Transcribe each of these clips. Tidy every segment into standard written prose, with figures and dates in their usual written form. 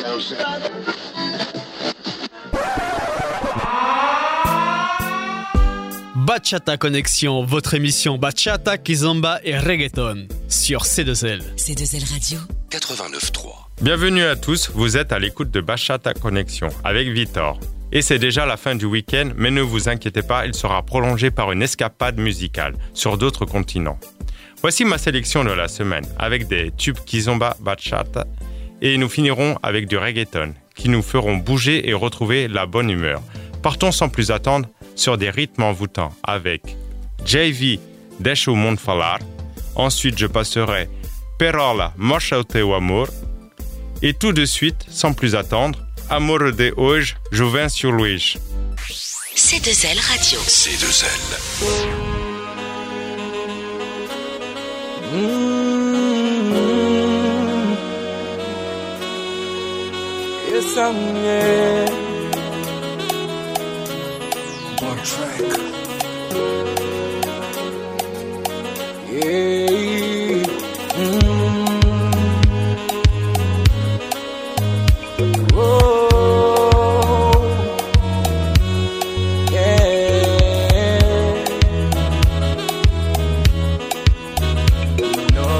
Bachata Connexion, votre émission Bachata, Kizomba et Reggaeton sur C2L. C2L Radio 89.3. Bienvenue à tous, vous êtes à l'écoute de Bachata Connexion avec Victor. Et c'est déjà la fin du week-end, mais ne vous inquiétez pas, il sera prolongé par une escapade musicale sur d'autres continents. Voici ma sélection de la semaine avec des tubes Kizomba Bachata et nous finirons avec du reggaeton qui nous feront bouger et retrouver la bonne humeur. Partons sans plus attendre sur des rythmes envoûtants avec JV Deixa o Mundo Falar. Ensuite, je passerai Perola Mostra o Teu Amor. Et tout de suite, sans plus attendre, Amor de hoje, Juvencio Luiz. C2L Radio. C2L. Yes, I'm One track. yeah. Oh, yeah. No.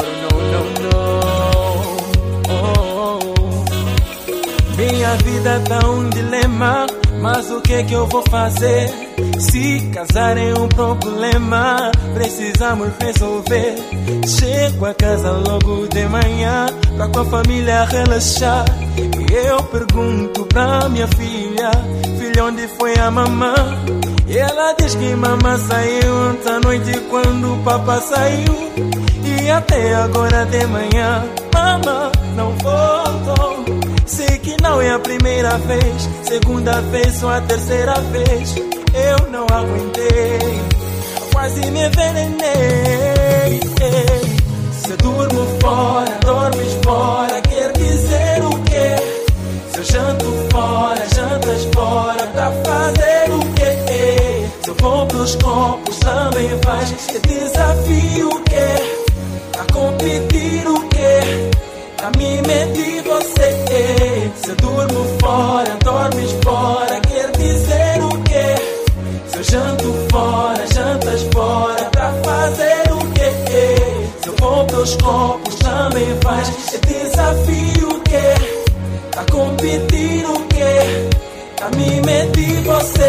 Oh. Minha vida tá um dilema, mas o que eu vou fazer? Se casar é um problema, precisamos resolver. Chego a casa logo de manhã, pra com a família relaxar. E eu pergunto pra minha filha: filha, onde foi a mamã? E ela diz que mamã saiu ontem à noite quando o papá saiu. E até agora de manhã, mamã não voltou. Sei que não é a primeira vez, segunda vez ou a terceira vez. Eu não aguentei, quase me envenenei. Se durmo fora, dormes fora, quer dizer o quê? Se eu janto fora, jantas fora, pra fazer o quê? Se eu vou pros copos, também vais. Que desafio o quê? A competir o quê? A mim medir você. Se eu durmo fora, dormes fora, quer dizer o quê? Se eu janto fora, jantas fora, pra fazer o quê? Se eu vou pros copos, também faz. É desafio o quê? A competir o quê? A mim medir você.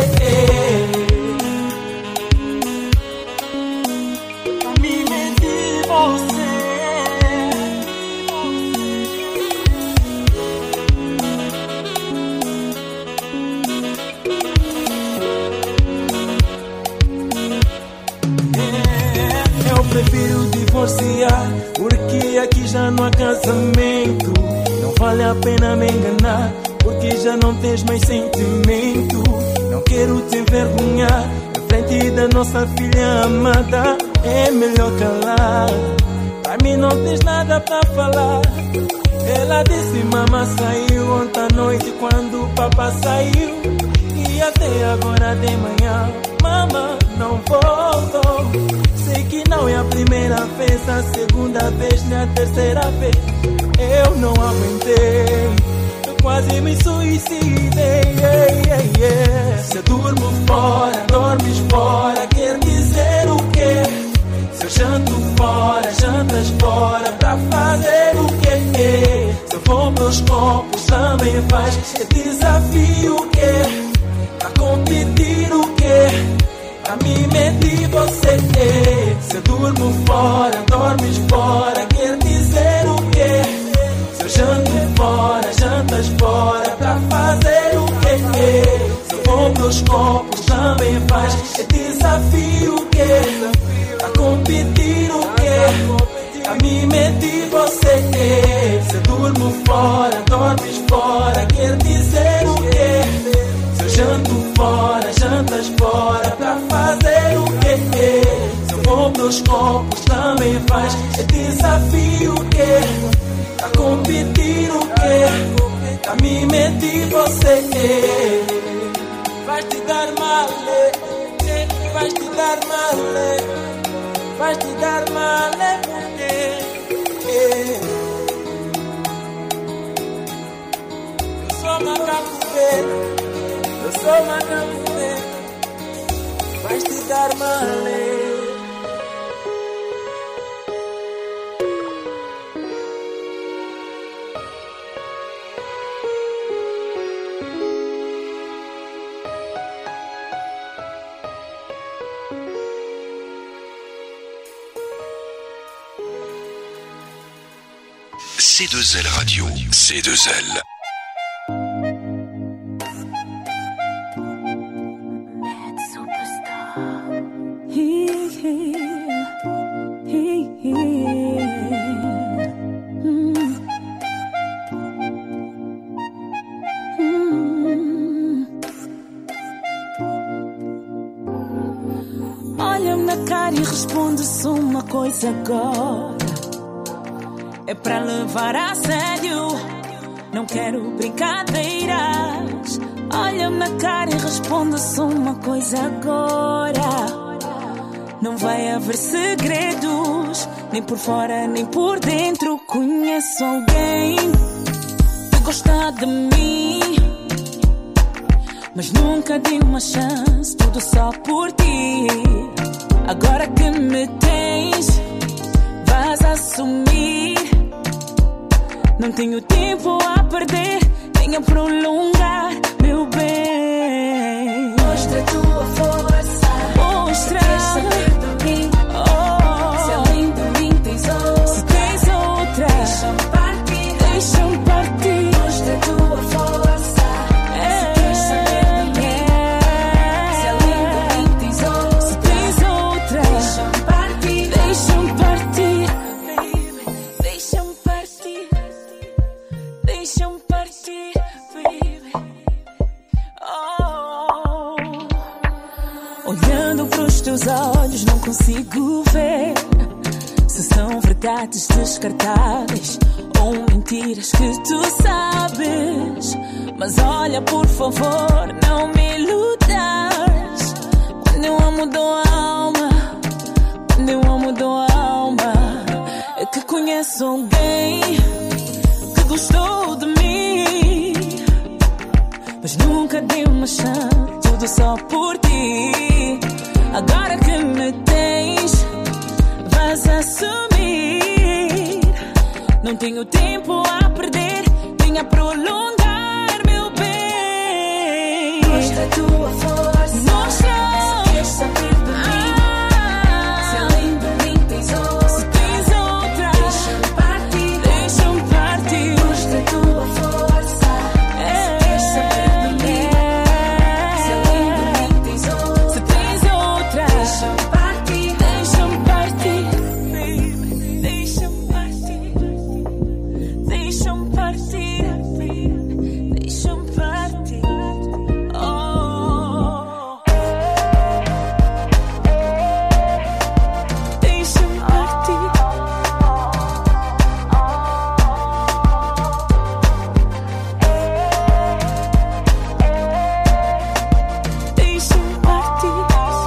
A mim medir você. Eu prefiro divorciar, porque aqui já não há casamento. Não vale a pena me enganar, porque já não tens mais sentimento. Não quero te envergonhar, na frente da nossa filha amada. É melhor calar, pra mim não tens nada pra falar. Ela disse mamãe saiu ontem à noite quando o papá saiu. E até agora de manhã, mamãe não voltou. Sei que não é a primeira vez, a segunda vez, nem a terceira vez. Eu não aguentei, eu quase me suicidei. Se eu durmo fora, dormes fora, quer dizer o quê? Se eu janto fora, jantas fora, pra fazer o quê? Se eu vou pros copos, também faz. É desafio o quê? A competir o quê? A mim medir você. Se eu durmo fora, dormes fora, quer dizer o quê? Se eu janto fora, jantas fora, pra fazer o quê? Se eu vou pros copos, também faz. É desafio o quê? A competir o quê? A mim medir você. Se eu durmo fora, dormes fora, quer dizer o quê? Se eu janto fora, jantas fora, pra fazer o quê? Se eu vou pros copos, também faz. É desafio o quê? A competir o quê? A mim medir você. Vais te dar mal, vais te dar mal, vais te dar mal, porque sou macaco velho, eu sou macaco velho. Vais te dar malê. C2L Radio, C2L. Olha-me na cara e responde-se uma coisa agora. É pra levar a sério, não quero brincadeiras. Olha-me na cara e responde-se uma coisa agora. Não vai haver segredos, nem por fora nem por dentro. Conheço alguém que gosta de mim, mas nunca dei uma chance, tudo só por ti. Agora que me tens, vais assumir. Não tenho tempo a perder, nem a prolongar, meu bem. Mostra a tua força, mostra. Queres saber de mim? Se além de mim tens outra, se tens outra, deixa-me partir, deixa-me partir. Mostra a tua força, se queres saber de mim? Se além de mim tens outra, se tens outra, deixa-me partir, deixa-me partir. Deixa-me partir, deixa-me partir, baby. Oh. Olhando pros teus olhos não consigo ver se são verdades descartáveis ou mentiras que tu sabes. Mas olha, por favor, não me iludas. Quando eu amo dou a alma, quando eu amo dou a alma. É que conheço alguém que gostou de mim, mas nunca dei uma chance, tudo só por ti. Agora que me tens, vais assumir. Não tenho tempo a perder, nem a prolongar, meu bem. Mostra a tua força, mostra. Se queres saber de mim, se além de mim tens outra, se tens outra, deixa-me partir, deixa-me partir. Mostra a tua força, se queres saber de mim, se além de mim tens outra, se tens outra, deixa-me partir, deixa-me partir, baby. Deixa-me partir, deixa-me partir, baby. Deixa-me partir. Oh. Deixa-me partir. Deixa-me partir.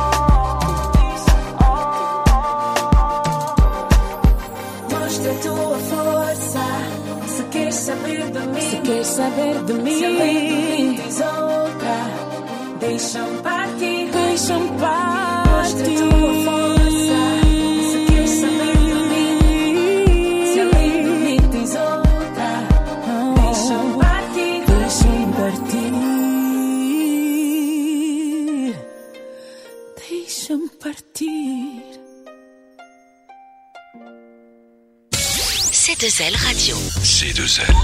Mostra a tua força, se queres saber de mim, Se queres saber de mim, se além de mim tens outra, deixa-me partir, deixa-me partir. Mostra a tua força, se queres saber de mim, se além de mim tens outra, deixa-me partir, Deixa-me partir. Deixa-me partir. C2L Radio. C2L.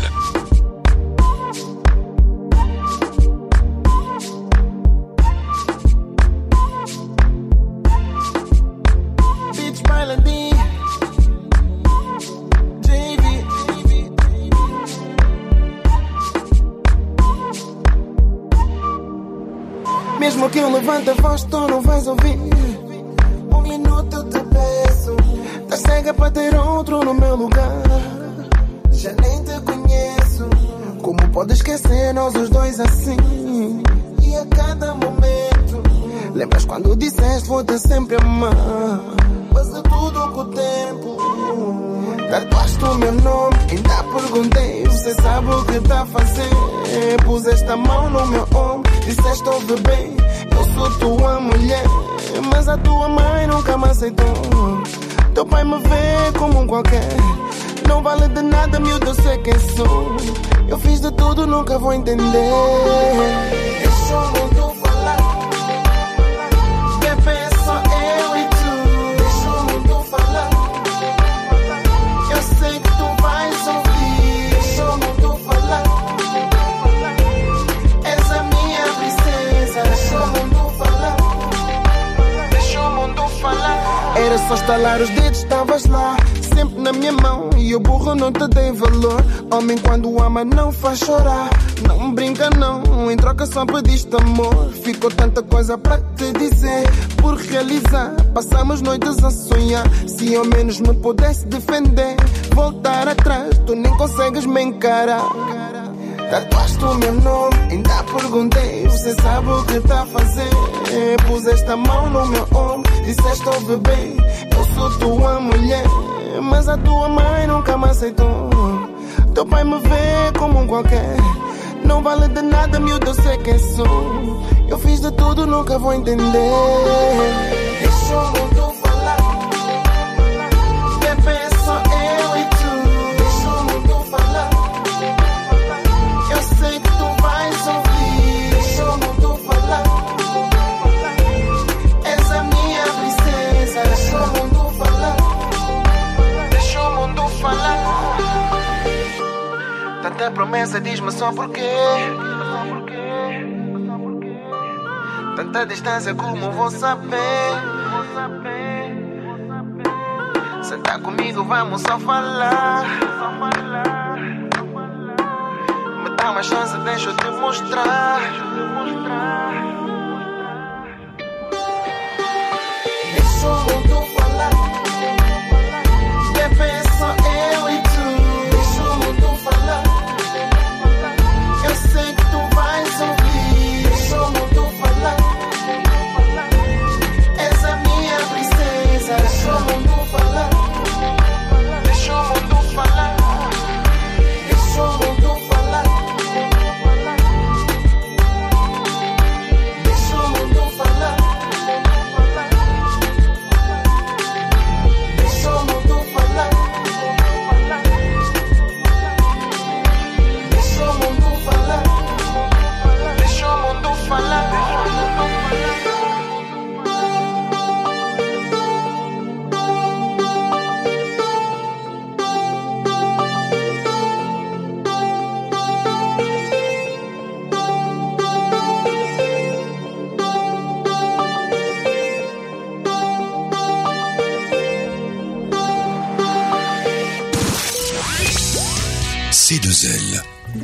Beach Melody, JV. Mesmo que eu levante a voz, tu não vais ouvir. Um minuto eu te peço. Tá cega pra ter outro no meu lugar. Já nem te conheço. Como pode esquecer nós os dois assim? E a cada momento lembras quando disseste vou-te sempre amar. Passa tudo com o tempo. Tatuaste o meu nome, ainda perguntei. Você sabe o que tá a fazer? Puseste a mão no meu ombro, disseste ouve bem. Eu sou tua mulher, mas a tua mãe nunca me aceitou. Teu pai me vê como um qualquer. Não vale de nada, miúdo, eu sei quem sou. Eu fiz de tudo, nunca vou entender. Deixa o mundo falar. Bebê, só eu e tu. Deixa o mundo falar. Eu sei que tu vais ouvir. Deixa o mundo falar. És a minha princesa. Deixa o mundo falar. Deixa o mundo falar. Era só estalar os dedos, estavas lá, sempre na minha mão, e eu burro não te dei valor. Homem quando ama não faz chorar. Não brinca não, em troca só pediste amor. Ficou tanta coisa pra te dizer, por realizar. Passamos noites a sonhar. Se ao menos me pudesse defender, voltar atrás, tu nem consegues me encarar. Tatuaste o meu nome, ainda perguntei. Você sabe o que tá a fazer? Puseste a mão no meu ombro, disseste ouve bem. Eu sou tua mulher, mas a tua mãe nunca me aceitou. Teu pai me vê como um qualquer. Não vale de nada, miúdo, eu sei quem sou. Eu fiz de tudo, nunca vou entender. Deixa o mundo falar. Bebê, só eu e tu. Deixa o mundo falar. Eu sei que tu vais ouvir. Deixa o mundo falar. És a minha princesa. Deixa o mundo falar. Deixa o mundo falar. Tanta promessa, diz-me só porquê. Tanta distância, como vou saber? Senta comigo, vamos só falar. Me dá uma chance, deixa eu te mostrar. Deixa o mundo falar. Bebê, só eu e tu. Deixa o mundo falar. Eu sei que tu vais ouvir. Deixa o mundo falar. És a minha princesa. Deixa o mundo falar. Deixa o mundo falar. Deixa o mundo falar. Deixa o mundo falar. Deixa o mundo falar. Deixa o mundo falar. Deixa o mundo falar. C2L.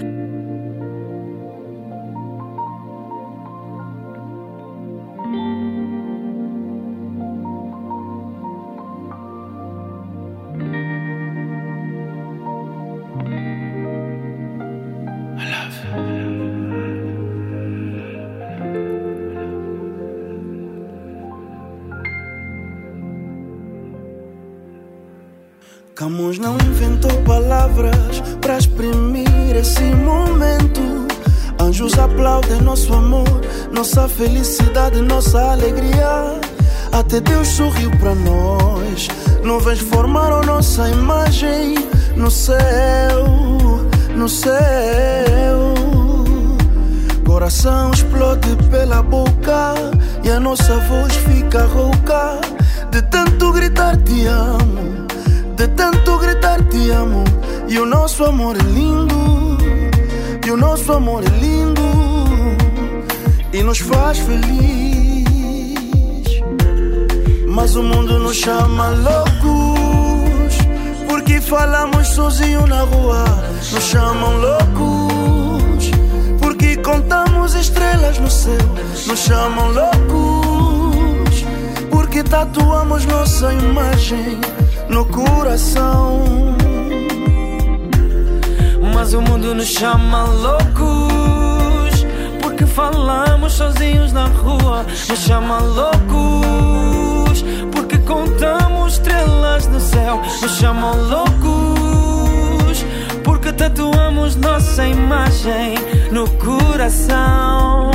Camões não inventou palavras para exprimir esse momento. Anjos aplaudem nosso amor, nossa felicidade, nossa alegria. Até Deus sorriu para nós. Nuvens formaram nossa imagem no céu, no céu. Coração explode pela boca e a nossa voz fica rouca de tanto gritar te amo, de tanto gritar te amo. E o nosso amor é lindo, e o nosso amor é lindo, e nos faz feliz. Mas o mundo nos chama loucos, porque falamos sozinhos na rua. Nos chamam loucos, porque contamos estrelas no céu. Nos chamam loucos, porque tatuamos nossa imagem no coração. Mas o mundo nos chama loucos, porque falamos sozinhos na rua. Nos chama loucos, porque contamos estrelas no céu. Nos chamam loucos, tatuamos nossa imagem no coração.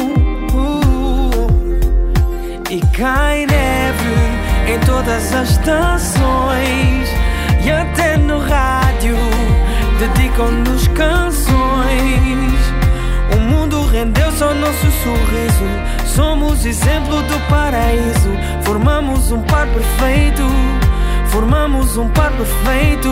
E cai neve em todas as estações, e até no rádio dedicam-nos canções. O mundo rendeu-se ao nosso sorriso, somos exemplo do paraíso. Formamos um par perfeito, formamos um par perfeito.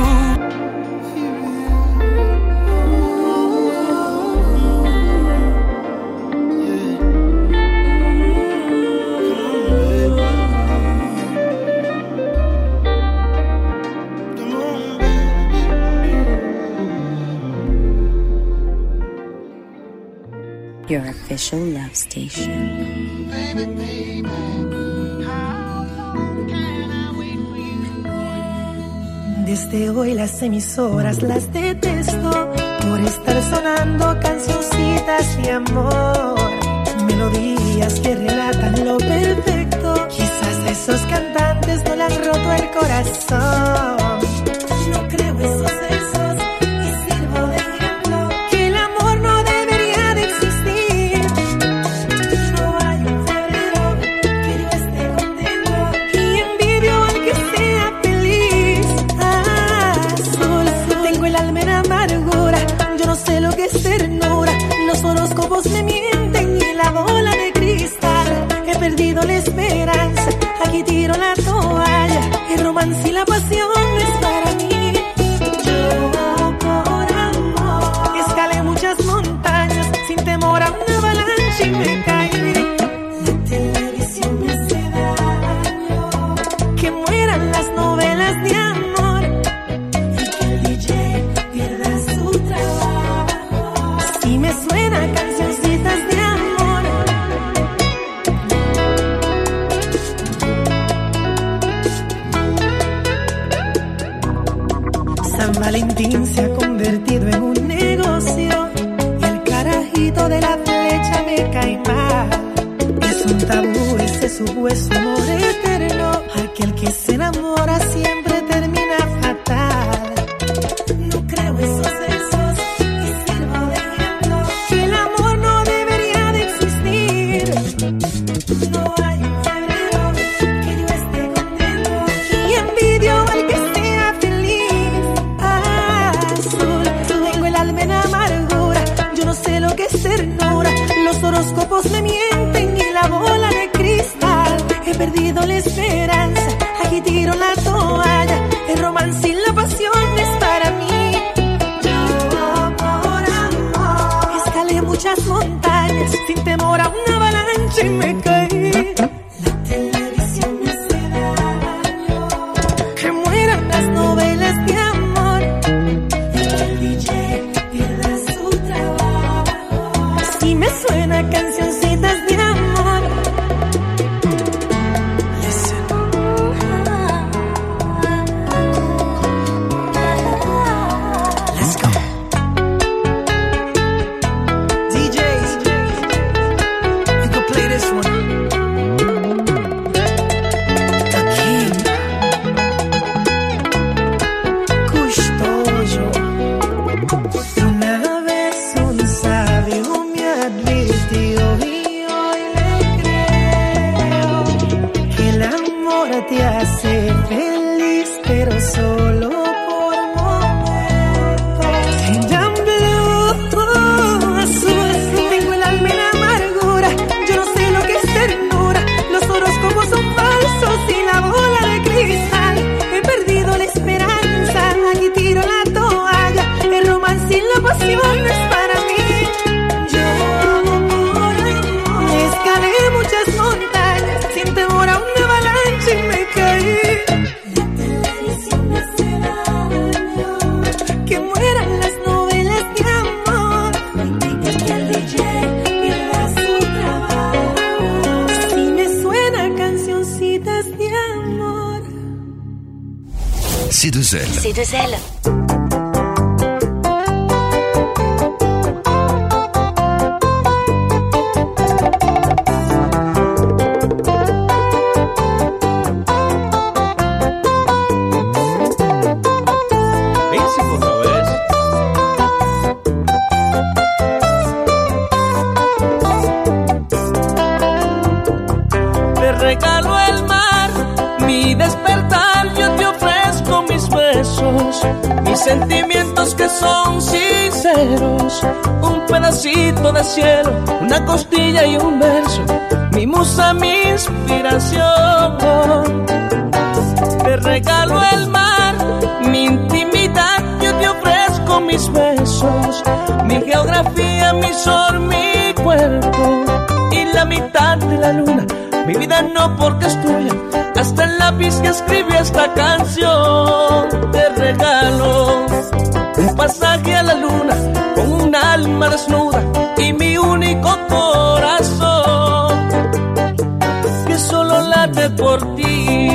Your official love station. Desde hoy las emisoras las detesto por estar sonando cancioncitas de amor, melodías que relatan lo perfecto. Quizás a esos cantantes no le han roto el corazón. No creo esos versos y sirvo de ejemplo que el amor no debería de existir. No hay un febrero que yo esté contento y envidio al que sea feliz. Azul, tengo el alma en amargura, yo no sé lo que es ternura. Los horóscopos me mienten y la bola de cristal. He perdido la esperanza, aquí tiro la toalla. El romance y la pasión es para mí. Yo por amor escalé muchas montañas sin temor a una avalancha y me caí. La televisión me hace daño, que mueran las novelas de amor y que el DJ pierda su trabajo. Si me suenan cancioncitas de amor. San Valentín se ha convertido en un negocio y el carajito de la flecha me cae mal. Es un tabú ese supuesto amor eterno, aquel que se enamora siempre termina fatal. No creo esos versos y sirvo de ejemplo que el amor no debería de existir. No hay un febrero que yo esté contento y envidio al que sea feliz. Azul, tengo el alma en amargura, yo no sé lo que es ternura. Los horóscopos me mienten y la bola de cristal. He perdido la esperanza, aquí tiro la toalla. El romance y la pasión es para mí. Yo por amor escalé muchas montañas sin temor a una avalancha y me caí. La televisión me hace daño, que mueran las novelas de amor y que el DJ pierda su trabajo. Si me suena cancioncitas de amor. Listen. Let's go. DJs, you can play this one. The King, Custodio. Una vez un sabio me advirtió y hoy le creo que el amor te hace feliz, pero solo por momentos. And blue, azul, tengo el alma en amargura, yo no sé lo que es ternura. Los horóscopos son falsos y la bola de cristal. He perdido la esperanza, aquí tiro la toalla. El romance y la pasión es para mí. Yo por amor escalé muchas montañas sin temor a una avalancha y me caí. La televisión me hace daño, que mueran las novelas de amor y que el DJ pierda su trabajo. Si me suenan cancioncitas de amor. C2L. C2L. Bem, se for, talvez. mi despertar yo te ofrezco mis besos, mis sentimientos que son sinceros, un pedacito de cielo, una costilla y un verso, mi musa, mi inspiración. Te regalo el mar, mi intimidad, yo te ofrezco mis besos, mi geografía, mi sol, mi cuerpo y la mitad de la luna. Mi vida no porque es tuya, hasta el lápiz que escribí esta canción. Te regalo un pasaje a la luna con un alma desnuda y mi único corazón que solo late por ti.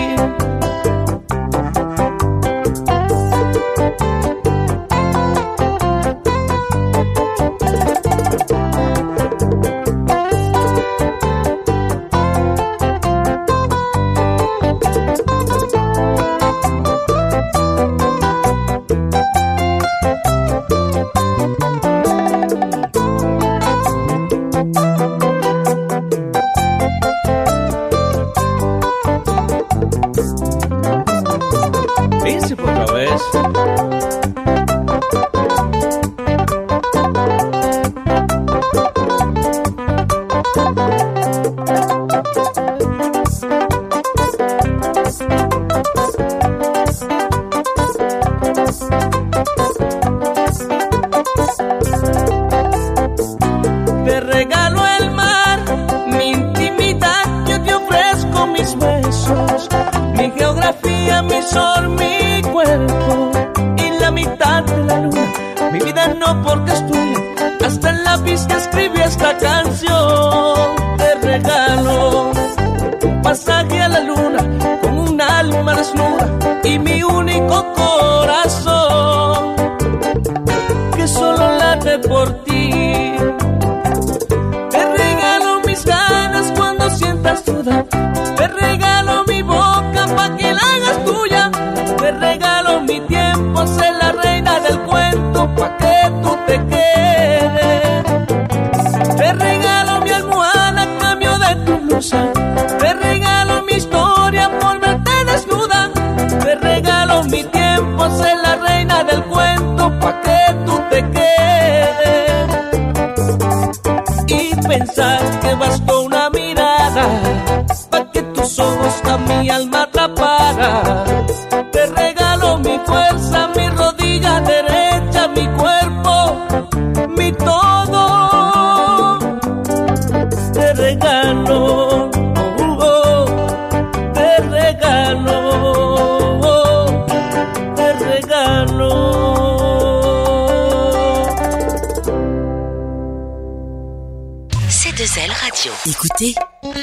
C2L Radio. Écoutez.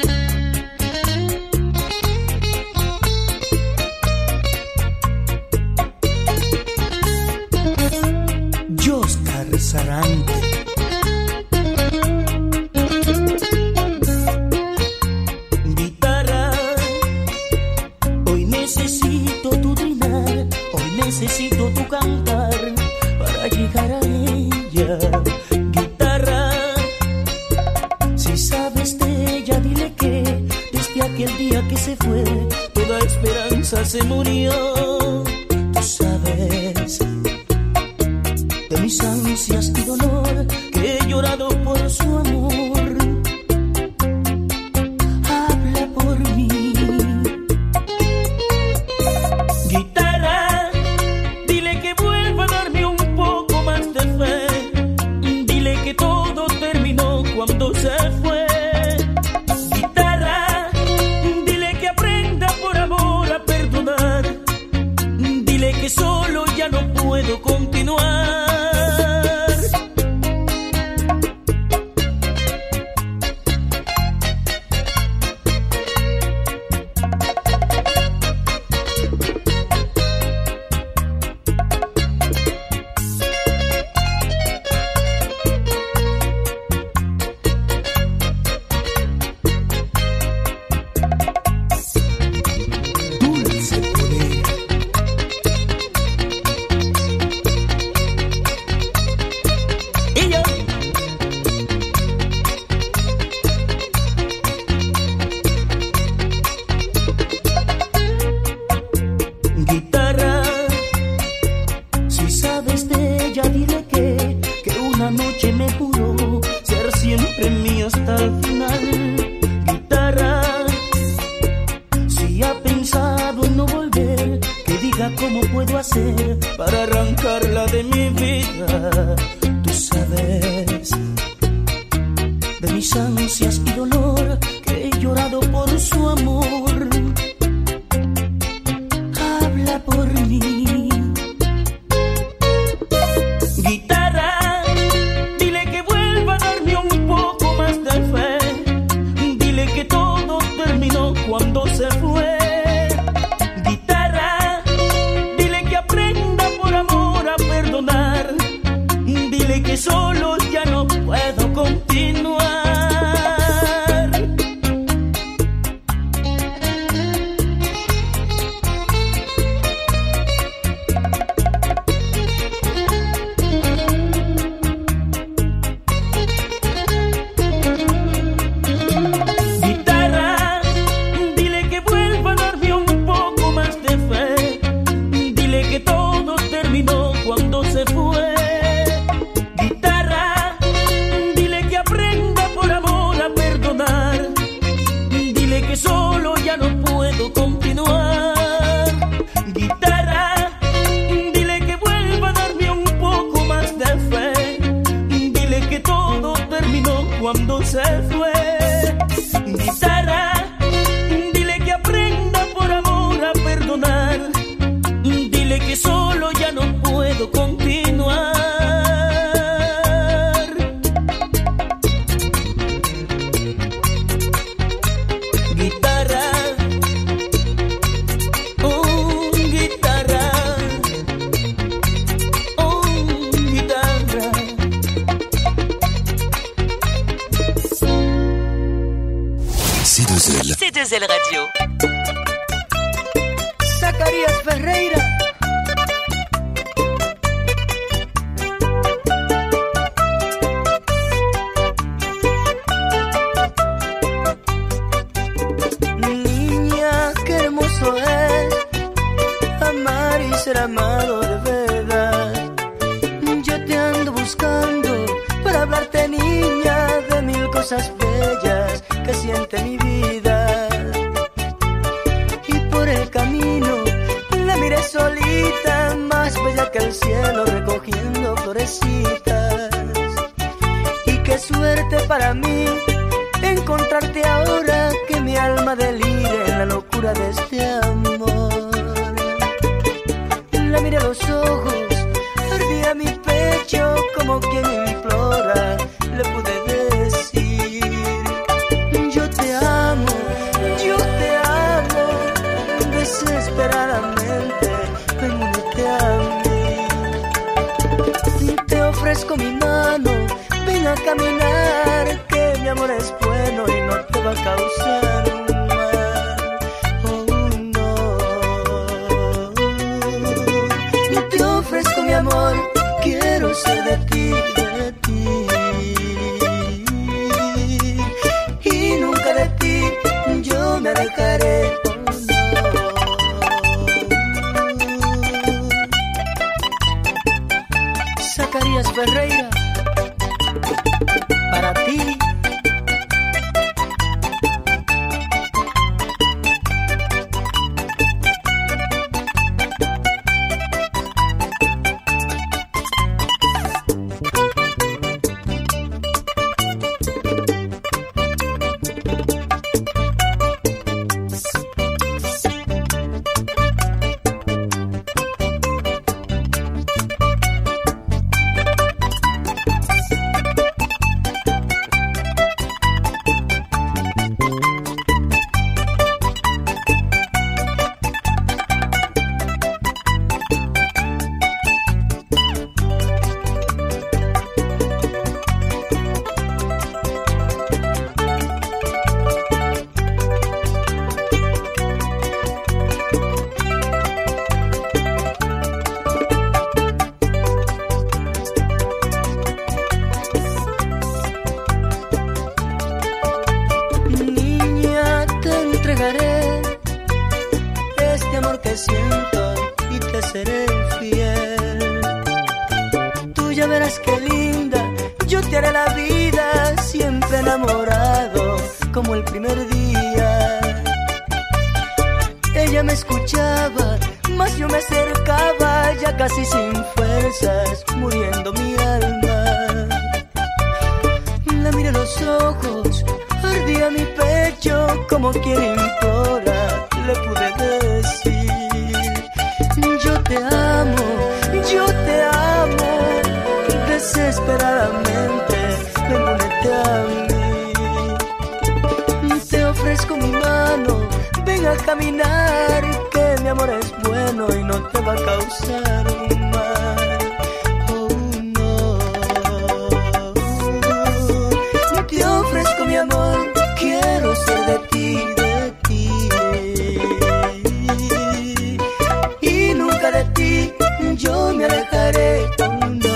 Oscar Sarante. Guitarra, hoy necesito tu trinar, hoy necesito tu cantar para llegar a ella. Guitarra, si sabes de ella, dile que desde aquel día que se fue, toda esperanza se murió. Tú sabes de mis ansias y dolor, que he llorado por su amor. Habla por mí. Guitarra, dile que vuelva a darme un poco más de fe. Dile que todo terminó cuando se fue. Guitarra, dile que aprenda por amor a perdonar. Dile que solo ya no puedo continuar. juro ser siempre mío hasta el final. Guitarra, si ha pensado en no volver, que diga cómo puedo hacer para arrancarla de mi vida. Tú sabes de mis ansias y dolor, que he llorado por su amor. Habla por mí. Guitarra, dile que vuelva a darme un poco más de fe. Dile que todo terminó cuando se fue. Guitarra, dile que aprenda por amor a perdonar. Dile que solo ya no puedo continuar. Guitarra, dile que vuelva a darme un poco más de fe. Dile que todo terminó cuando se fue. Guitarra, dile que aprenda por amor a perdonar. Dile que solo ya no puedo continuar. Guitarra, dile que vuelva a darme un poco más de fe. Dile que todo terminó cuando se fue. Guitarra, dile que aprenda por amor a perdonar. Dile que solo ya no puedo continuar. Guitarra, oh guitarra, oh guitarra. C2L. C2L Radio. Zacarías Ferreira. Niña, qué hermoso es amar y ser amado de verdad. Yo te ando buscando para hablarte, niña, de mil cosas bellas que siente mi vida. Y por el camino la miré solita, más bella que el cielo, recogiendo florecitas. Y qué suerte para mí encontrarte ahora, que mi alma delire en la locura de este amor. La miré a los ojos, ardía mi pecho como quien implora. Le pude decir: yo te amo, desesperadamente. Ven, únete a mí. Te ofrezco mi mano, ven a caminar, que mi amor es bueno y no te va a causar mal. Oh no, te ofrezco mi amor, quiero ser de ti, y nunca de ti yo me alejaré. Zacarías Ferreira, para ti. la vida, siempre enamorado como el primer día. Ella me escuchaba, mas yo me acercaba ya casi sin fuerzas, muriendo mi alma. La miré a los ojos, ardía mi pecho, como quien implora, le pude decir: yo te amo, desesperadamente, ven, únete a mí. Te ofrezco mi mano, ven a caminar, que mi amor es bueno y no te va a causar un mal. Oh no, te ofrezco mi amor, quiero ser de ti, y nunca de ti yo me alejaré. Oh no.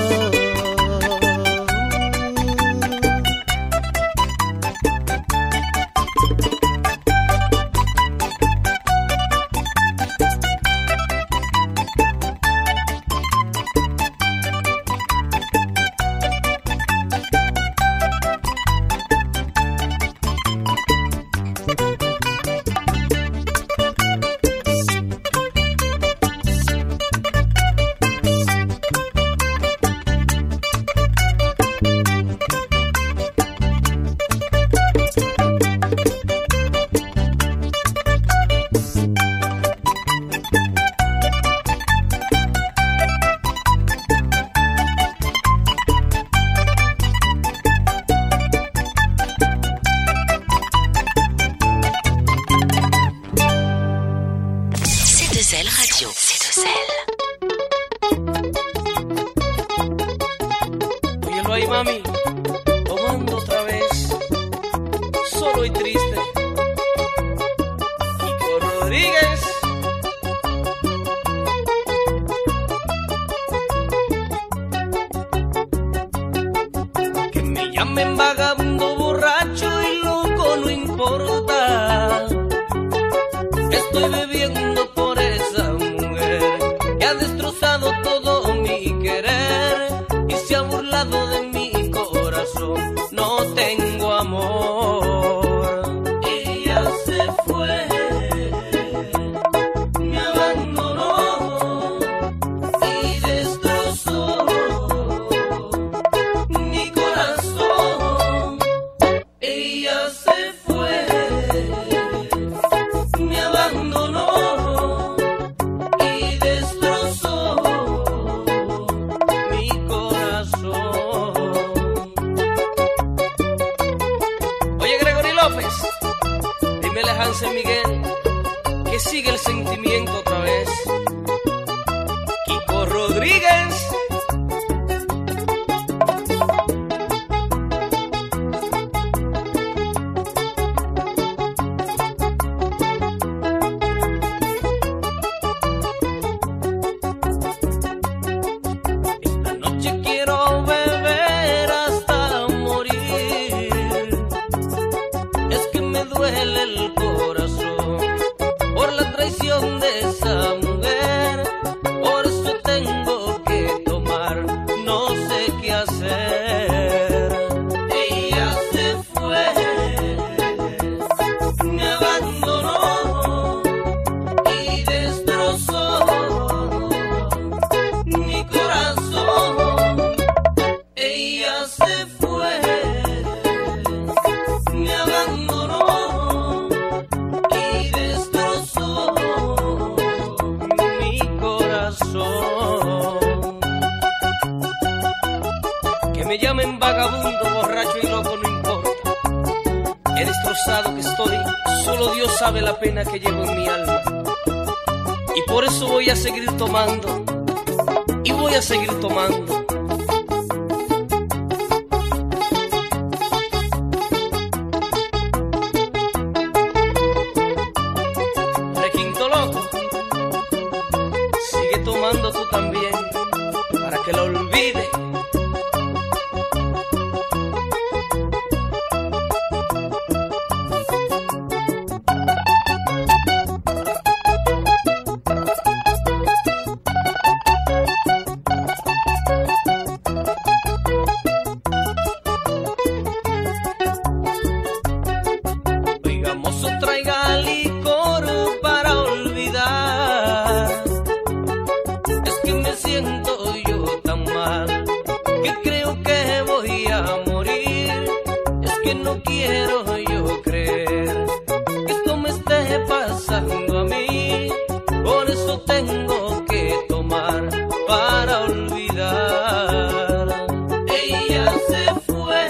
que no quiero yo creer que esto me esté pasando a mí. Por eso tengo que tomar para olvidar. Ella se fue,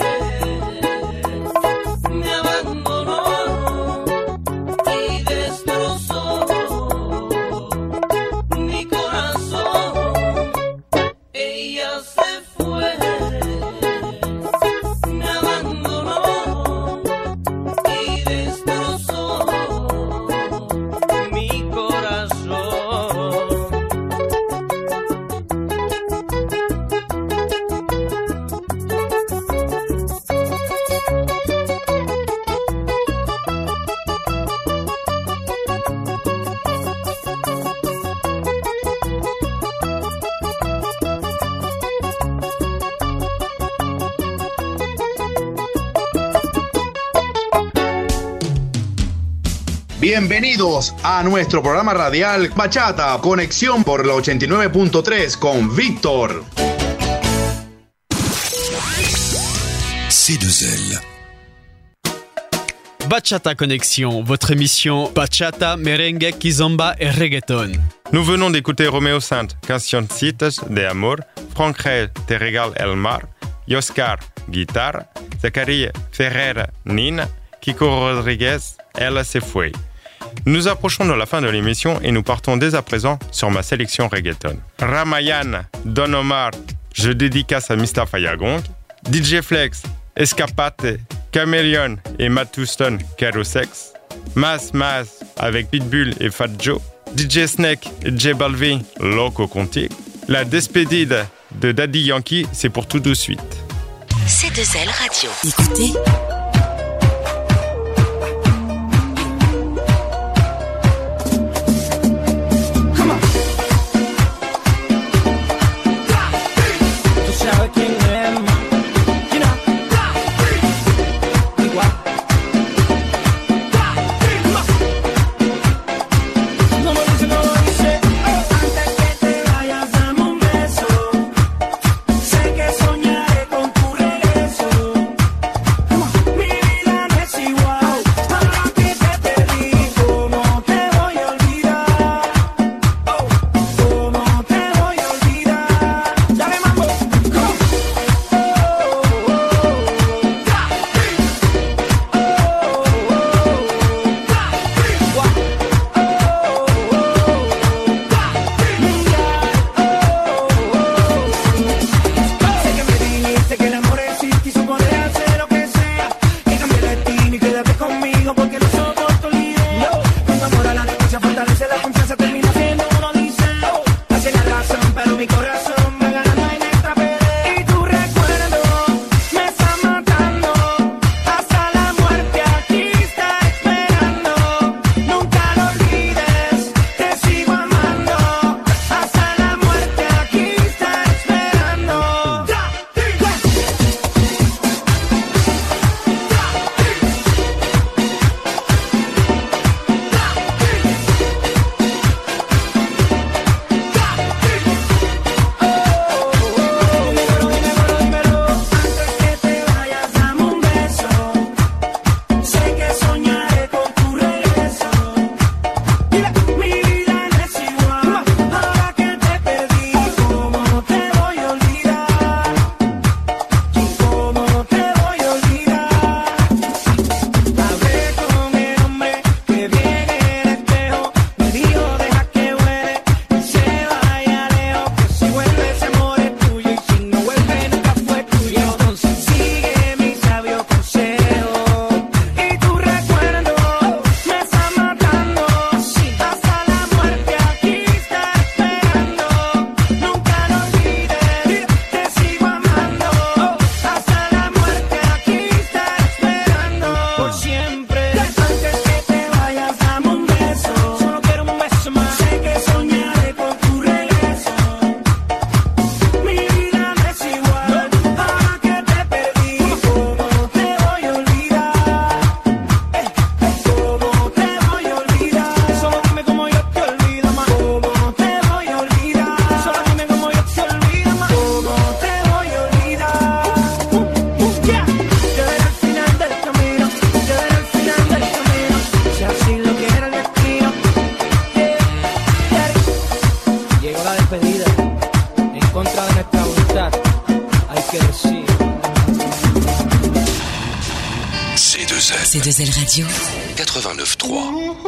me abandonó y destrozó mi corazón. Ella se fue, me abandonó y destrozó mi corazón. Bienvenidos a nuestro programa radial Bachata Conexión por la 89.3 con Víctor. C2L. Bachata Connexion, votre émission bachata, merengue, kizomba et reggaeton. Nous venons d'écouter Romeo Santos, Cancioncitas de Amor, Frank Rey, Te Regal El Mar, Yoscar, Guitarra, Zacharia Ferreira, Nina, Kiko Rodriguez, Elle se fue. Nous approchons de la fin de l'émission et nous partons dès à présent sur ma sélection reggaeton. Ramayan, Don Omar, je dédicace à Mustafa Yagong, DJ Flex, Escapate, Chameleon et Matt Houston, Caro Sex, Mas avec Pitbull et Fat Joe, DJ Snake et J Balvin, Loco Contigo. La despedida de Daddy Yankee, c'est pour tout de suite. C2L Radio. Écoutez. Sé que soñaré con tu regreso. C2L. C2L Radio. 89.3.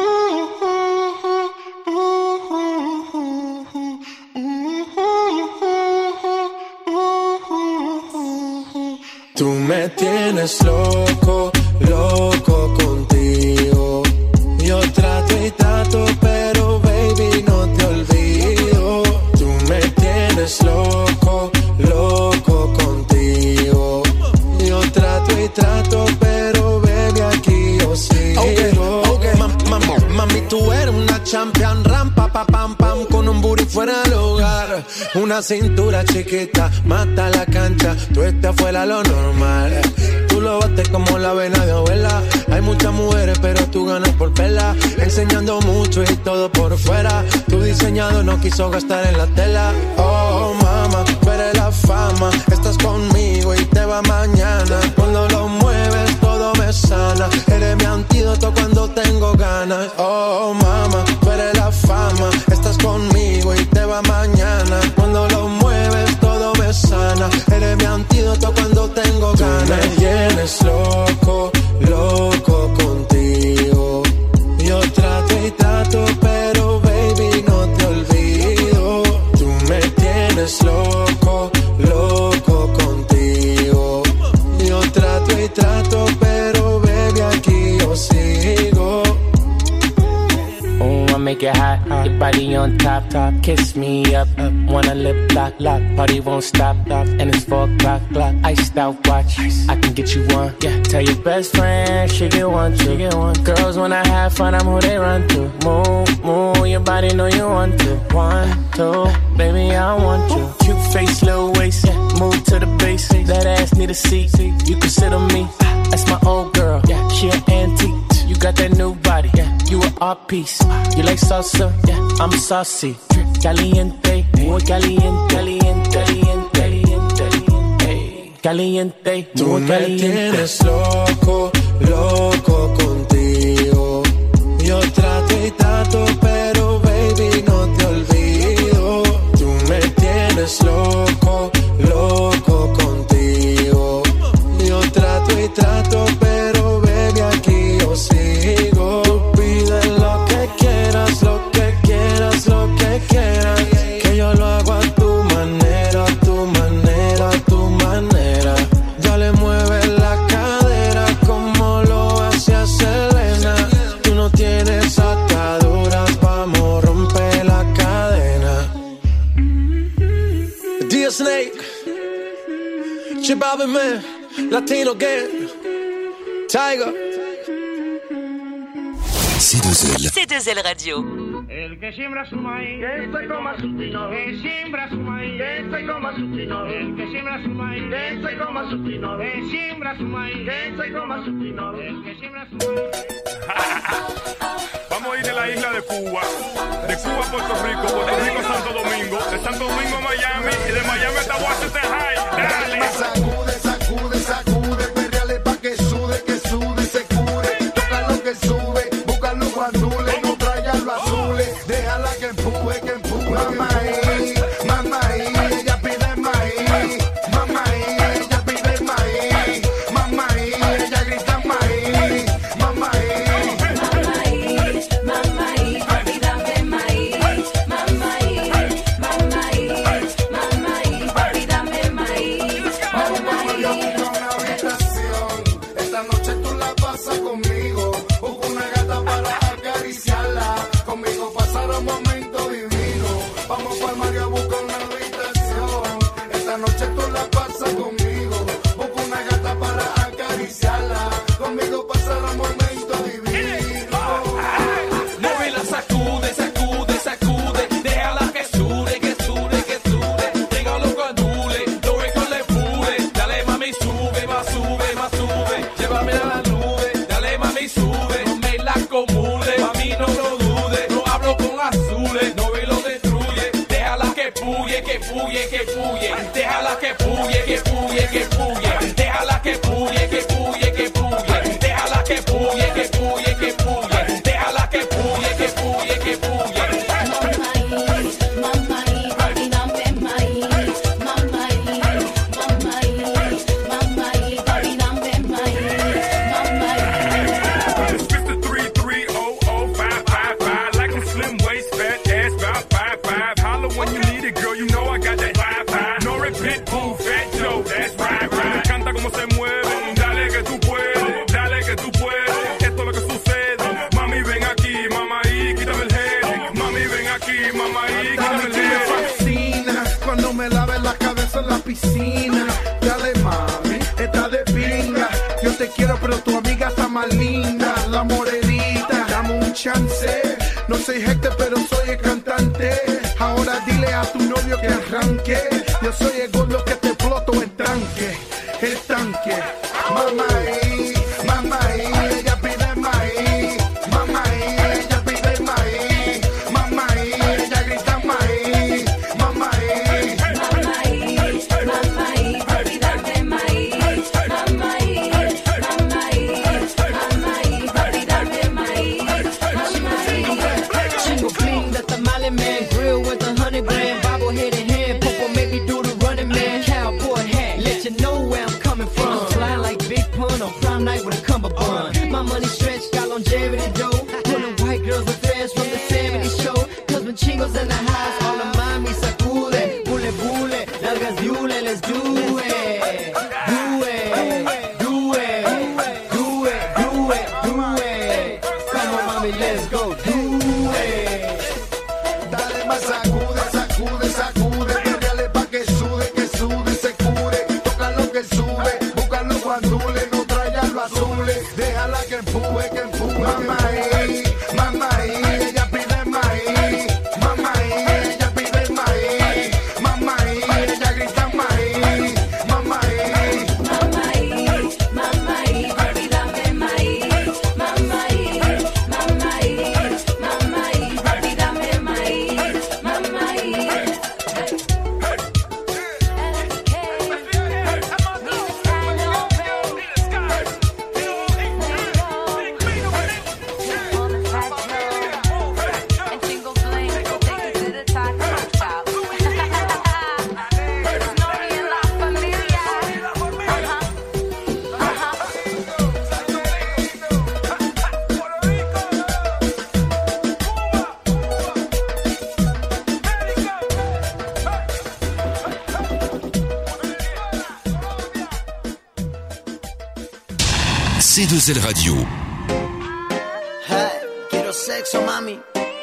Tú me tienes loco, loco contigo. Yo trato y trato, pero baby no te olvido. Tú me tienes loco, loco contigo. Yo trato y trato, pero baby aquí yo sigo. Okay. Mami, tú eres una champion, rampa, pa, pam, pam, con un booty fuera del hogar. Una cintura chiquita, mata la cancha, tú estás fuera lo normal. Tú lo bates como la vena de abuela. Hay muchas mujeres, pero tú ganas por pela. Enseñando mucho y todo por fuera. Tu diseñador no quiso gastar en la tela. Oh, mama, tú eres la fama. Estás conmigo y te va mañana. Cuando lo mueves, todo me sana. Eres mi antídoto cuando tengo ganas. Oh, mama, tú eres la fama. Estás conmigo y te va mañana. Cuando lo mueves, todo me sana. Eres mi antídoto cuando tengo ganas. Tú me tienes loco, loco contigo. Yo trato y trato, pero baby no te olvido. Tú me tienes loco, loco contigo. Yo trato y trato, pero baby aquí yo sigo. I make it hot, your body on top, top. Kiss me up, wanna lip lock, lock. Party won't stop, and it's 4 o'clock, clock. Iced out watch, I can get you one. Yeah, tell your best friend she get one, she get one. Girls wanna have fun, I'm who they run to. Move, move, your body know you want to. 1, 2, baby I want you. Cute face, little waist, yeah. Move to the base. That ass need a seat, you can sit on me. That's my old girl, yeah. She an antique. You got that new body, yeah. You an art piece. You like salsa, yeah. I'm saucy. Caliente, muy caliente, caliente, caliente, caliente, caliente. Tú me tienes loco, loco contigo. Yo trato y trato, pero baby no te olvido. Tú me tienes loco, loco contigo. Yo trato y trato, pero baby aquí yo sigo. Tú pides lo que quieras, lo que quieras, lo que quieras. Que yo lo hago a tu manera, a tu manera, a tu manera. Ya le mueves la cadera como lo hacía Selena. Tú no tienes ataduras, vamos a romper la cadena. Dear Snake, Chibabe Man, Latino Gang, Tiger. C2L. C2L Radio. El que siembra su maíz, que se coma su tino. Que siembra su maíz, que se coma su tino. El que siembra su maíz, que se coma su tino. Que siembra su maíz, que se coma su tino. El que siembra su maíz. Vamos a ir de la isla de Cuba a Puerto Rico a Santo Domingo, de Santo Domingo a Miami y de Miami hasta Washington High. Dale. Sacude, sacude, sacude, perreale pa' que sude, se cure. Toca lo que sube, busca los guandules, no traiga los azules. Déjala que empuje, que empuje. Mamá, ella pide maíz. Mamá, ella pide maíz. Mamá, ella grita maíz. Mamá, papi dame maíz. Mamá, papi dame maíz. Una habitación, esta noche tú la pasas conmigo. Busco una gata para acariciarla. Conmigo pasar un momento divino. Vamos pa'l mar y a buscar una habitación. Esta noche tú la pasas conmigo. Busco una gata para acariciarla. Conmigo pasar un momento divino. Móvela, sacude, sacude, sacude. Déjala que sude, que sude, que sude. Tenga los guandules, lo ve con le pure. Dale mami, sube, más sube, más sube. Llévame a la nube, dale mami, sube. No me la acumule, mami no lo dude. No hablo con azules, no ve lo destruye. Déjala que puye, que puye, que puye. Déjala que puye, que puye, que puye. Déjala que puye, que puye, que puye. Déjala que puye, que puye, que puye. Déjala que puye, que puye, que puye. Papi dame maíz. Mamá, papi dame maíz. piscina. Dale mami, está de pinga. Yo te quiero pero tu amiga está más linda. La morenita, dame un chance. No soy Héctor pero soy el cantante. Ahora dile a tu novio que arranque. Yo soy el gordo que te exploto el tanque. El tanque. Mamá ella pide maíz. Mamá ella pide maíz. Mamá ella grita maíz. Mamá Chingo bling, the tamale man. Grill with 100 grand. Bobblehead in hand. Popo make me do the running man. Cowboy hat, let you know where I'm coming from. Fly like Big Pun on prom night with a cummerbund. My money stretched, got longevity dough. Pulling white girls with fans from the 70s show. Cause when chingos in the house, all the mommy sacude. Bule bule, nalgas yule, let's do it. Do it, do it, do it, do it, do it. Come on mommy, let's go, do it. dale más sacude, sacude, sacude. Dale pa' que sude, se cure. Toca lo que sube, busca los guandules, no traigas los azules. Déjala que empuje, mamá ella pide maíz. Mamá ella pide maíz. Mamá ella grita maíz. Mamá papi dame maíz. Papi dame maíz. C2L Radio. Hey, quiero sexo, mami.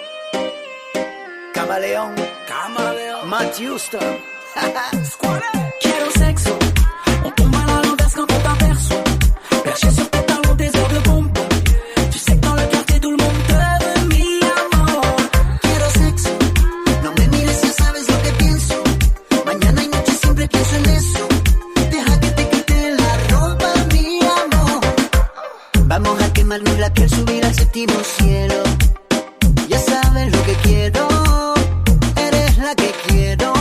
Camaleón. Matt Houston. Quiero sexo. On tombe à la renverse quand on t'aperçoit. Perché sur tes talons, tes heures de pompe. Tu sais que dans le quartier tout le monde te veut, mi amor. Quiero sexo. No me mires, ya sabes lo que pienso. Mañana y noche siempre pienso en eso. Deja que te quite la ropa, mi amor. Vamos a quemarnos la piel, subir al séptimo cielo. Ya sabes lo que quiero. Eres la que quiero.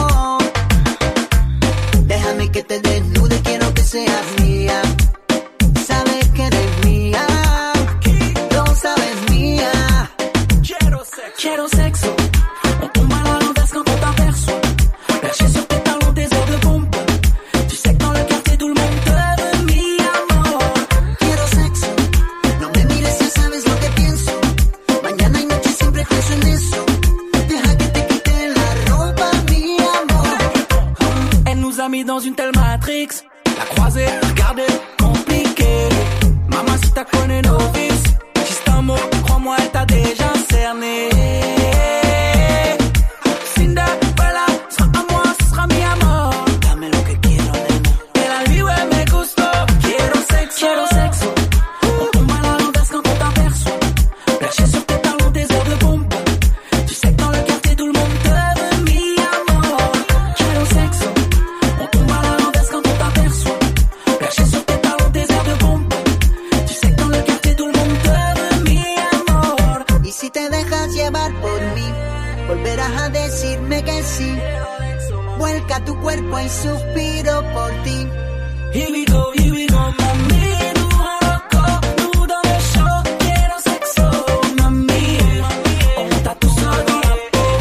Déjame que te desnude, quiero que seas mía. Sabes que eres mía. Lo sabes mía. Quiero sexo. On tombe à la renverse quand on t'aperçoit. Perché sur tes talons, tes heures de pompe. Tu sais que dans le quartier tout le monde te veut, mi amor. Quiero sexo. No me mires, ya sabes lo que pienso. Mañana y noche siempre pienso en eso. Deja que te quite la ropa, mi amor. Elle nous a mis dans une telle matrix. La croisée, regardez, compliqué. Mamacita con el novice. Si c'est un mot, crois-moi, elle t'a déjà cerné. Cinderella, sera à moi, ce sera mi amor. Dame lo que quiero, nena. De la vie, ouais, me gusto. Quiero sexo. On tombe à la renverse quand on t'aperçoit. Perché sur tes talons, tes heures de pompe. Tu sais que dans le quartier tout le monde te veut, mi amor. Quiero sexo. On tombe à la renverse quand on t'aperçoit. Perché sur tes talons, tes heures de pompe. Tu sais que dans le quartier tout le monde te veut, mi amor. Y si te dejas llevar por mí, volverás a decirme que sí. Vuelca tu cuerpo y suspiro por ti. Here we go, mami. Nous loco, nous dans le show. Quiero sexo, mami. On t'a tout ça dans la peau.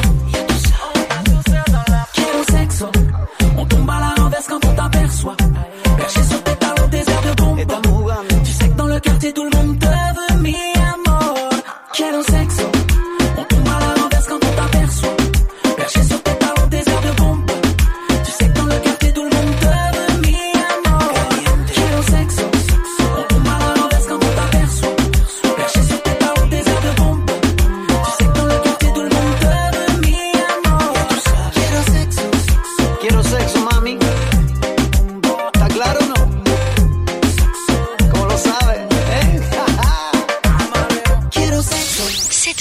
Quiero sexo. On tombe à la renverse quand on t'aperçoit. Perché sur tes talons, tes heures de pompe. Tu sais que dans le quartier tout le monde te veut, mi amor. Quiero sexo. On tombe à la renverse quand on t'aperçoit. Perché sur tes talons, tes heures de pompe. Tu sais que dans le quartier tout le monde te veut, mi amor. Quiero sexo. On tombe à la renverse quand on t'aperçoit. Perché sur tes talons, tes heures de pompe. Tu sais que dans le quartier tout le monde te veut, mi amor. Quiero sexo, mami.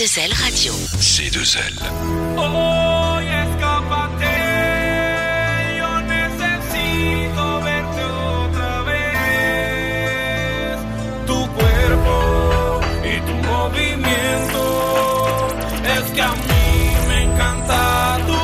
C2L Radio. C2L. Hoy escápate, yo necesito verte otra vez. Tu cuerpo y tu movimiento, es que a mí me encanta tu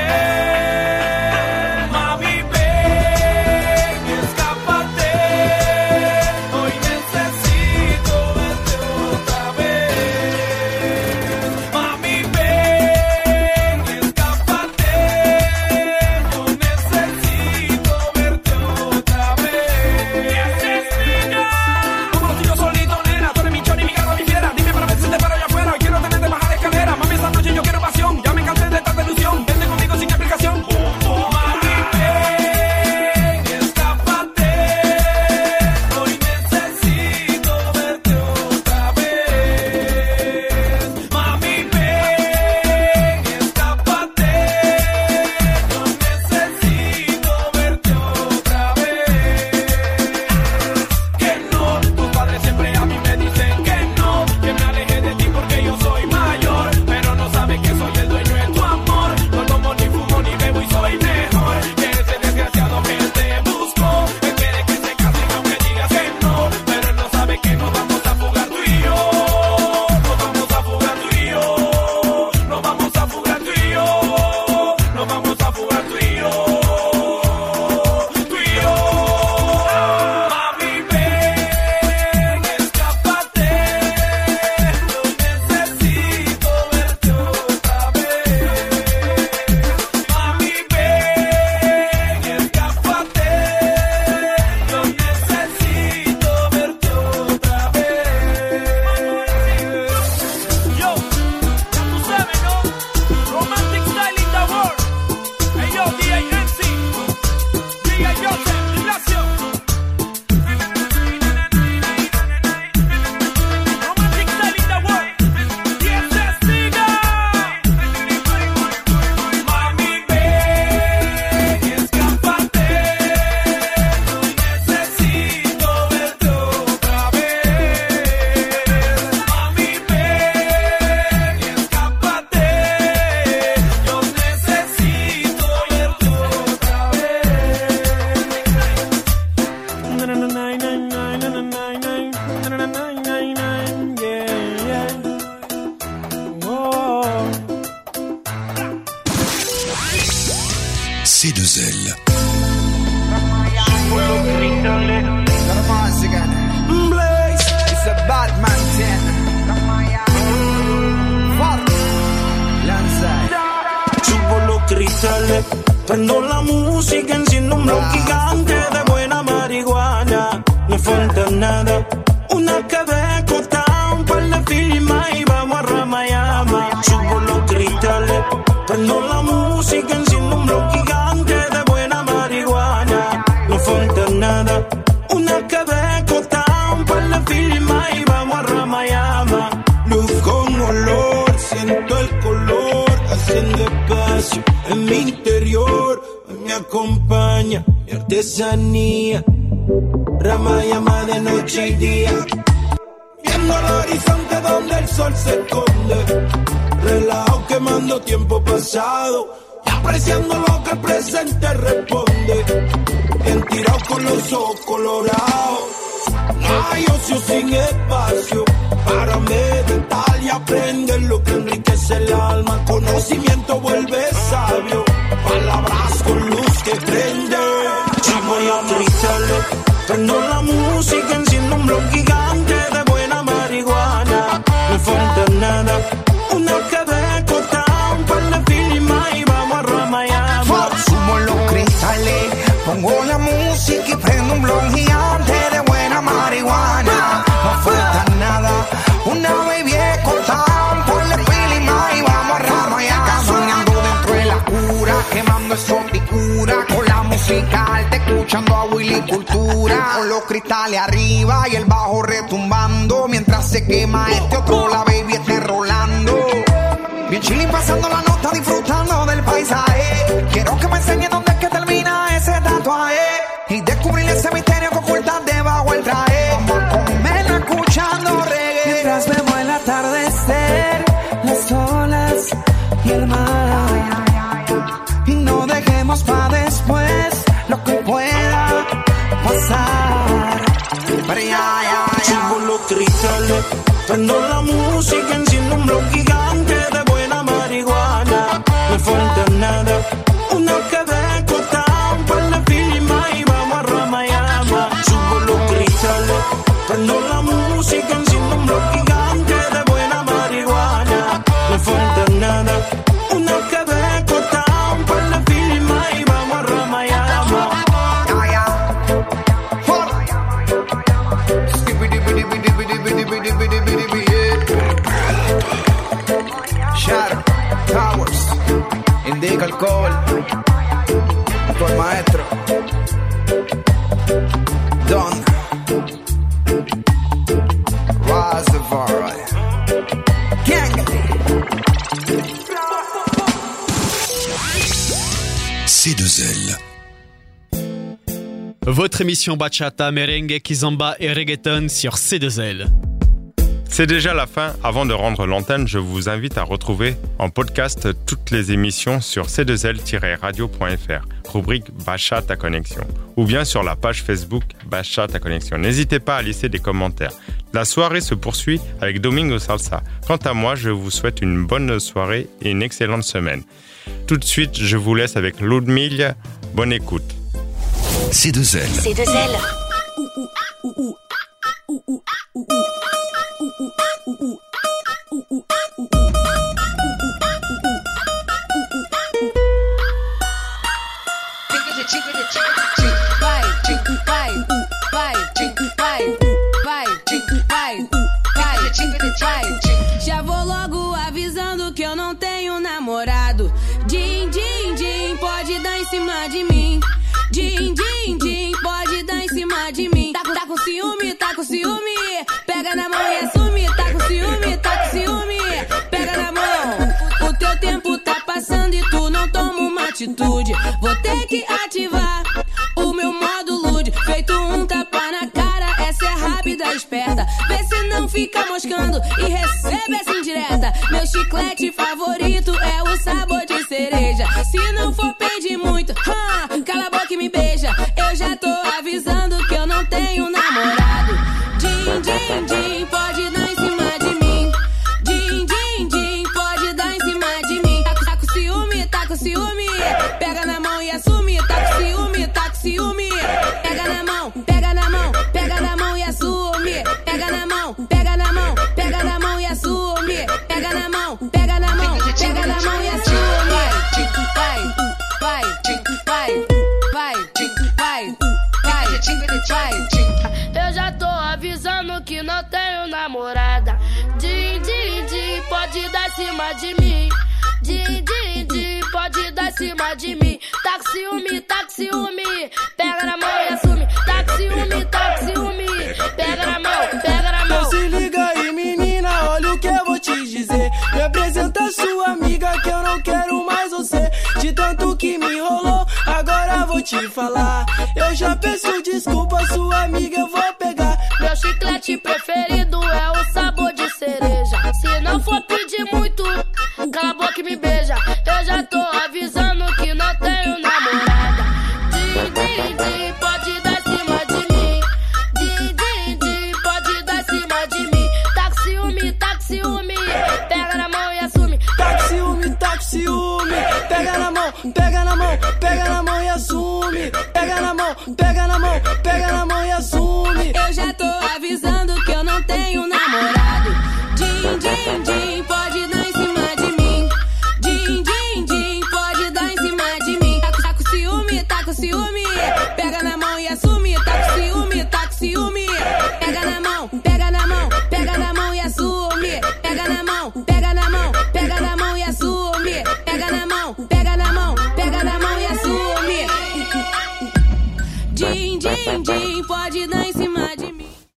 piel. Mami, ven, escápate, hoy necesito verte otra vez. Mami, ven, escápate, yo necesito verte otra vez. Vámonos tú y yo solito, nena, tú eres mi choni, mi carro, mi fiera. Dime para ver si te paro allá afuera, hoy quiero tenerte bajar la escalera. Mami, esta noche yo quiero pasión, ya me cansé de esta delusión. Vente conmigo sin explicación. Mami, ven, escápate, hoy necesito verte otra vez. Mami, ven, escápate, yo necesito verte otra vez. Que no, tus padres siempre a mí me dicen que no, que me aleje de ti porque yo soy mayor, pero no saben que soy el dueño de tu amor. No tomo ni fumo ni bebo y soy mejor que ese desgraciado que él te buscó. Él quiere que se casen aunque digas que no, pero él no sabe que nos vamos a fugar tú y yo. Nos vamos a fugar tú y yo. Nos vamos a fugar tú y yo. Nos vamos a fugar tú y yo. Tú y yo. Mami, ven, escápate, yo necesito verte otra vez. Mami, ven, escápate, yo necesito verte otra vez. Yo, ya tú sabes, ¿no? Romantic style in the world. Hey, yo, DJ MC, DJ Joseph, Ignacio. Romantic style in the world. Yes, siga. Mami, ven, escápate, yo necesito verte otra vez. Mami, ven, escápate, yo necesito verte otra C2L. Blaze, it's a Batman 10. Subo los cristales, prendo la música, enciendo un blog gigante de buena marihuana. No falta nada, una Quebeco Town, par de firma y vamos a Ramayama. Subo los cristales, prendo la música, enciendo un blog gigante de buena marihuana. No falta nada, una Quebeco Town, par de firma y vamos a Ramayama. Luz con olor, siento el color, haciendo espacio en mi interior. Me acompaña mi artesanía, Ramayama de noche y día. Viendo el horizonte donde el sol se esconde, relajado quemando tiempo pasado, y apreciando lo que el presente responde. Bien tirado con los ojos colorados, no hay ocio sin espacio para meditar y aprender lo que enriquece el alma. Conocimiento vuelve sabio, palabras con luz que prende. Chamo y cristales, prendo la música, enciendo un blog gigante de buena marihuana. No falta nada, una Quebeco Town, par de firma y vamos a Ramayama. Sumo los cristales, pongo la música y prendo un blog gigante de buena marihuana. No falta nada, una baby Town, ponle filima y vamos a Ramayama. Soñando dentro de la cura, quemando eso picura. Con la música alta, escuchando a Willy Cultura. Con los cristales arriba y el bajo retumbando. Mientras se quema este otro, la baby esté rolando. Bien chilling, pasando la nota, disfrutando del paisaje. Quiero que me enseñe dónde es que termina ese tatuaje y descubrir ese misterio que oculta debajo el traje. Vamos a comer escuchando reggae mientras vemos el atardecer. Subo los cristales, prendo la música, enciendo un blog gigante de buena marihuana. No falta nada, una Quebeco Town, par de filma y vamos a Ramayama. Subo los cristales, prendo la música, enciendo un blog gigante de buena marihuana. No falta nada, una Quebeco Town, par de filma y vamos a Ramayama. Shadow Towers, indica alcohol, actual maestro, Don Rastafari, C2L. Votre émission bachata, merengue, kizomba et reggaeton sur C2L. C'est déjà la fin. Avant de rendre l'antenne, je vous invite à retrouver en podcast toutes les émissions sur c2l-radio.fr, rubrique Bachata Connexion, ou bien sur la page Facebook Bachata Connexion. N'hésitez pas à laisser des commentaires. La soirée se poursuit avec Domingo Salsa. Quant à moi, je vous souhaite une bonne soirée et une excellente semaine. Tout de suite, je vous laisse avec Ludmilla. Bonne écoute. C2L. C2L. Já vou logo avisando que eu não tenho namorado. Din, din, din, pode dar em cima de mim. Din, din, din, pode dar em cima de mim. Tá com ciúme, tá com ciúme. Pega na mão e assume. Tá com ciúme, tá com ciúme. Pega na mão. O teu tempo tá passando e tu não toma uma atitude. Vou ter que ativar o meu modo lude. Feito um tapa na cara, essa é rápida, esperta. Vê se não fica moscando e recebe essa indireta. Meu chiclete favorito é o sabor de cereja. Se não for pedir muito, cala a boca e me beija. Eu já tô avisando que eu não tenho namorado. Din, din, din, pode dar em cima de mim. Din, din, din, pode dar em cima de mim. Tá com ciúme, tá com ciúme. Pega na mão e assume. Tá com ciúme, tá com ciúme. Pega na mão, pega na mão, pega na mão e assume. Pega na mão, pega na mão, pega na mão e assume. Pega na mão, pega na mão, pega na mão e assume. Vai, vai, vai, vai, vai, vai. Eu já tô avisando que não tenho namorada. Din, din, din, pode dar cima de mim. Din, din, din, pode dar cima de mim. Tá com ciúme, tá com ciúme. Pega na mão e assume. Tá com ciúme, tá com ciúme. Pega na mão, pega na mão. Então se liga aí, menina, olha o que eu vou te dizer. Me apresenta sua amiga que eu não quero mais você. De tanto que me enrolou, agora vou te falar. Eu já peço desculpa, sua amiga eu vou pegar. Meu chiclete preferido é o sabor de cereja. Se não for pedir muito, cala a boca e me beija. Eu já tô avisando que não tenho namorada. Din, din, din, pode dar cima de mim. Din, din, din, pode dar cima de mim. Tá com ciúme, tá com ciúme. Pega na mão e assume. Tá com ciúme, tá com ciúme. Pega na mão, pega na mão, pega na mão e assume. Pega na mão, pega na mão, pega na mão e assume.